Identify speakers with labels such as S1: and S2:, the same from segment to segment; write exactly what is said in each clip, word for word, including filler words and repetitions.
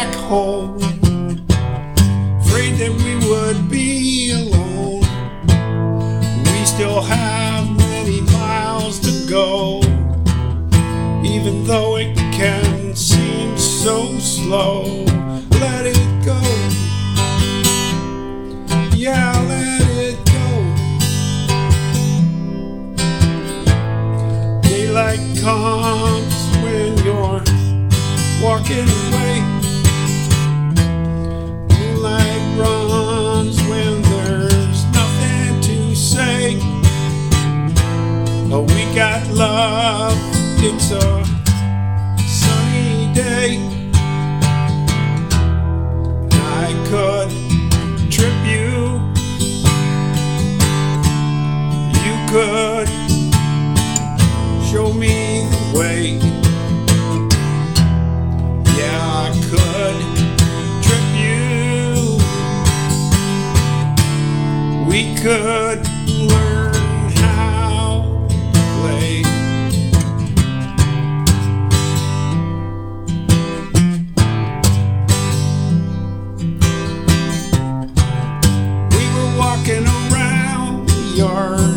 S1: back home, afraid that we would be alone. We still have many miles to go, even though it can seem so slow. Let it go, yeah, let it go. Daylight comes when you're walking away. Moonlight runs when there's nothing to say. Oh, we got love, it's a sunny day. I could trip you, you could show me the way. Yeah, I could trip you, we could learn how to play. We were walking around the yard.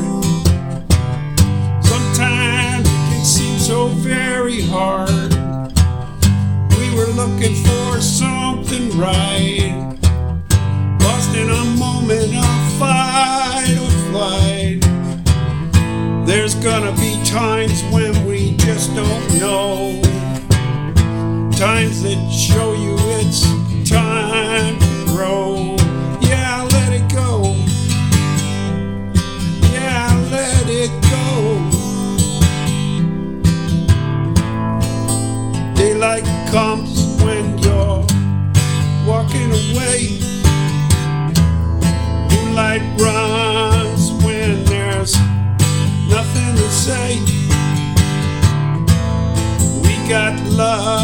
S1: Sometimes it can seem so very hard. We were looking for something right, lost in a moment of fight or flight. There's gonna be times when we just don't know, times that show you it's time to grow. Yeah, let it go, yeah, let it go. Daylight comes when you're walking away. Moonlight runs when there's nothing to say. We got love,